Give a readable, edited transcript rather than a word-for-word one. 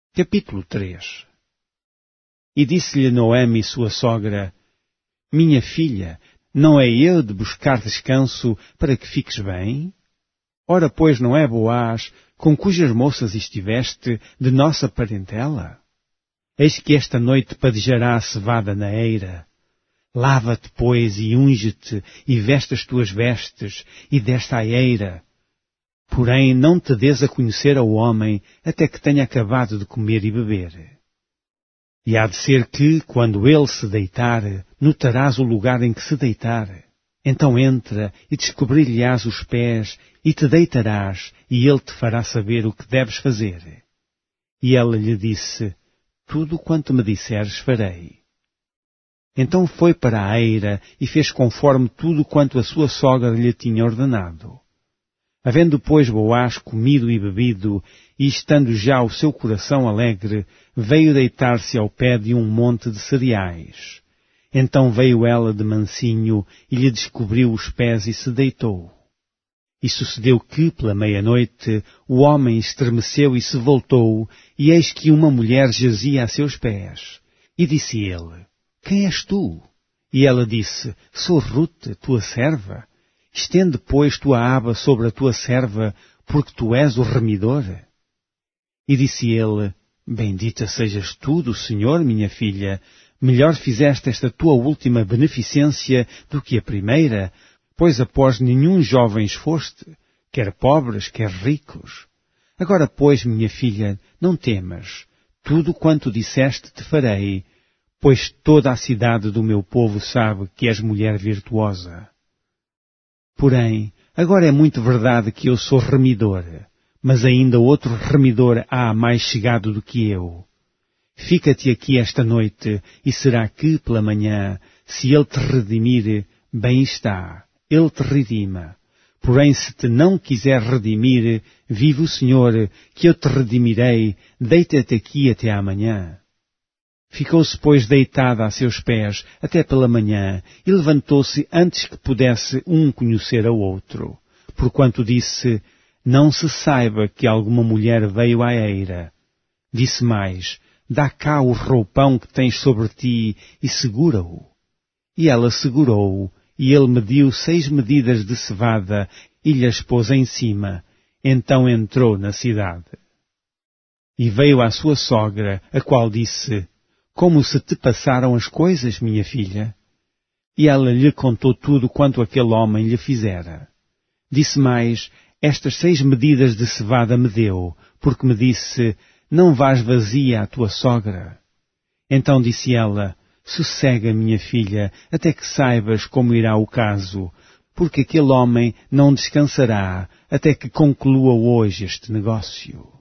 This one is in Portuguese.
Capítulo 3. E disse-lhe Noemi, sua sogra: Minha filha, não é eu de buscar descanso para que fiques bem? Ora, pois, não é Boaz, com cujas moças estiveste, de nossa parentela? Eis que esta noite padejará a cevada na eira. Lava-te, pois, e unge-te, e veste as tuas vestes, e desce à eira. Porém, não te des a conhecer ao homem, até que tenha acabado de comer e beber. E há de ser que, quando ele se deitar, notarás o lugar em que se deitar. Então entra, e descobrir-lhe-ás os pés, e te deitarás, e ele te fará saber o que deves fazer. E ela lhe disse: Tudo quanto me disseres farei. Então foi para a eira, e fez conforme tudo quanto a sua sogra lhe tinha ordenado. Havendo, pois, Boaz comido e bebido, e estando já o seu coração alegre, veio deitar-se ao pé de um monte de cereais. Então veio ela de mansinho, e lhe descobriu os pés e se deitou. E sucedeu que, pela meia-noite, o homem estremeceu e se voltou, e eis que uma mulher jazia a seus pés. E disse ele: Quem és tu? E ela disse: Sou Rute, tua serva. Estende, pois, tua aba sobre a tua serva, porque tu és o remidor. E disse ele: Bendita sejas tu do Senhor, minha filha. Melhor fizeste esta tua última beneficência do que a primeira, pois após nenhum jovens foste, quer pobres, quer ricos. Agora, pois, minha filha, não temas. Tudo quanto disseste te farei, pois toda a cidade do meu povo sabe que és mulher virtuosa. Porém, agora é muito verdade que eu sou remidor, mas ainda outro remidor há mais chegado do que eu. Fica-te aqui esta noite, e será que, pela manhã, se ele te redimir, bem está, ele te redima. Porém, se te não quiser redimir, vive o Senhor, que eu te redimirei, deita-te aqui até amanhã. Ficou-se, pois, deitada a seus pés até pela manhã, e levantou-se antes que pudesse um conhecer ao outro, porquanto disse: Não se saiba que alguma mulher veio à eira. Disse mais: Dá cá o roupão que tens sobre ti, e segura-o. E ela segurou-o, e ele mediu 6 medidas de cevada, e lhe as pôs em cima. Então entrou na cidade. E veio à sua sogra, a qual disse: Como se te passaram as coisas, minha filha? E ela lhe contou tudo quanto aquele homem lhe fizera. Disse mais: Estas 6 medidas de cevada me deu, porque me disse: Não vás vazia à tua sogra. Então disse ela: Sossega, minha filha, até que saibas como irá o caso, porque aquele homem não descansará, até que conclua hoje este negócio.